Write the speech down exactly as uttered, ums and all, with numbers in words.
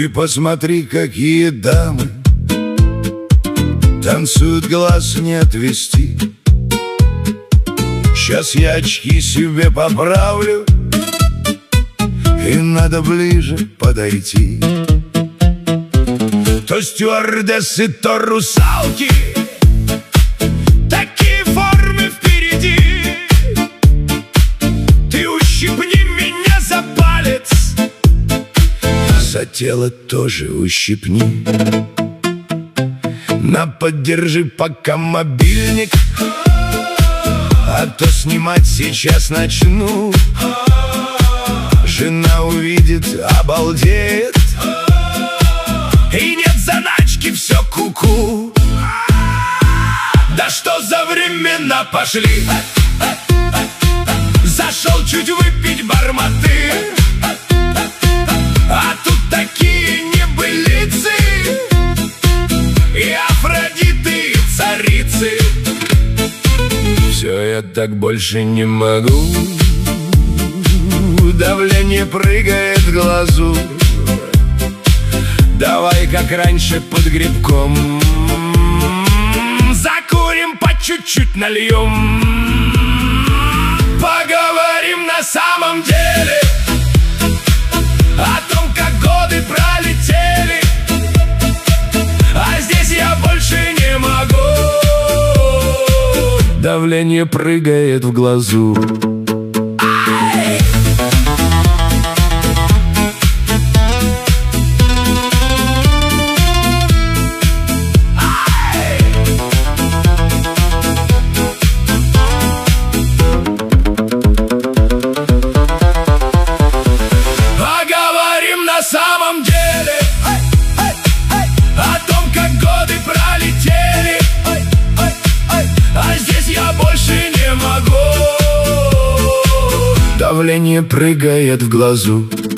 посмотри, какие дамы танцуют, глаз не отвести. Сейчас я очки себе поправлю, и надо ближе подойти. То стюардессы, то русалки, такие формы впереди. Ты ущипни меня за палец, за тело тоже ущипни. На, поддержи пока мобильник, а то снимать сейчас начну. Жена увидит, обалдеет, и нет заначки, все ку-ку. Да что за времена пошли? Зашел чуть выпить барматы, а тут такие небылицы, и Афродиты, и царицы. Все, я так больше не могу. Давление прыгает в глазу. Давай, как раньше, под грибком закурим, по чуть-чуть нальем. Поговорим на самом деле о том, как годы пролетели. А здесь я больше не могу. Давление прыгает в глазу. На самом деле о том, как годы пролетели. А здесь я больше не могу. Давление прыгает в глазу.